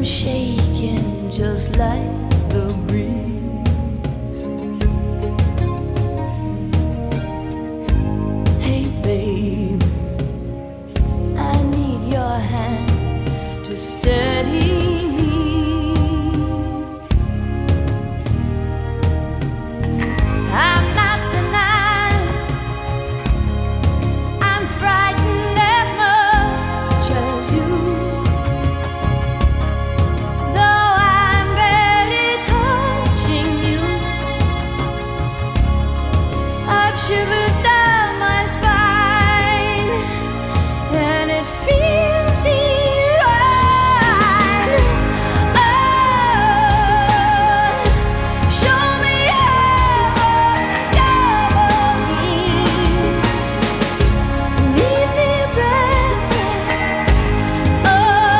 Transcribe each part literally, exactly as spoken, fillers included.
shaking just like the breeze. Hey babe, I need your hand to steady me. I'm not denying I'm frightened as much as you. Though I'm barely touching you, I've shivers down my spine, and it feels divine. Oh, show me heaven, cover me, leave me breathless. Oh,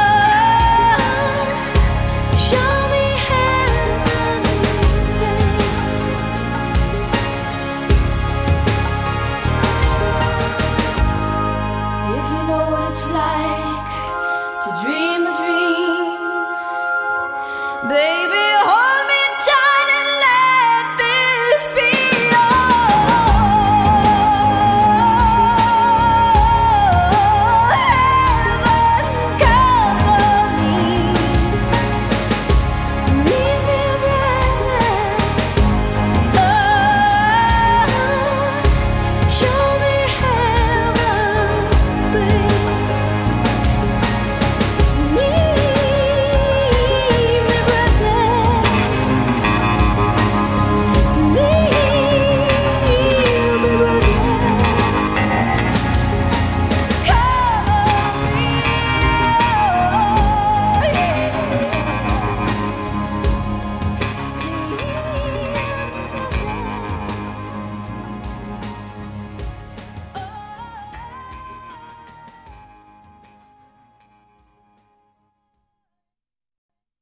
show me heaven, babe. If you know what it's like to dream a dream, baby,